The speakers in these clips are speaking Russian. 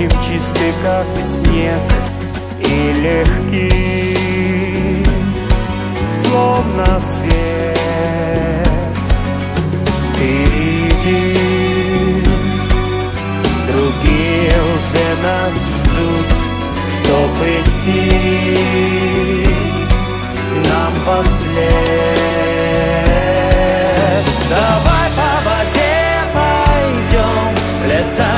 будем чисты, как снег, и легки, словно свет. Ты видишь, другие уже нас ждут, чтоб идти нам послед. Давай по воде пойдем вслед за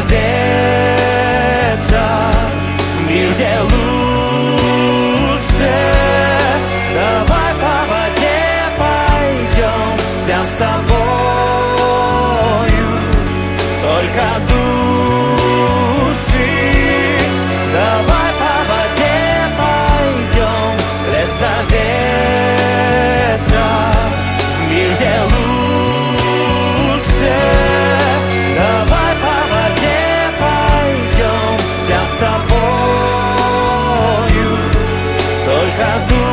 ветром в мир, где лучше. Давай по воде пойдем, взяв с собою только души. Давай по воде пойдем вслед за ветром в мир, где лучше. Давай по воде пойдем, взяв с собою только души.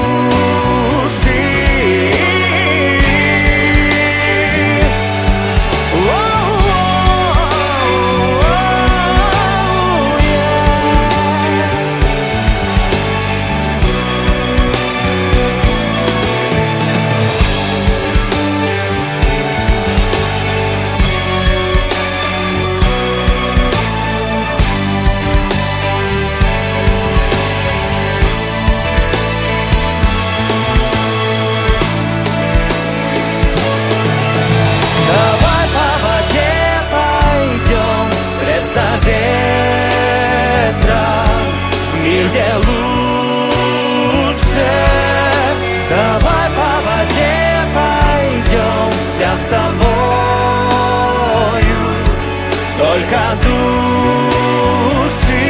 Где лучше. Давай по воде пойдем, взяв с собою только души.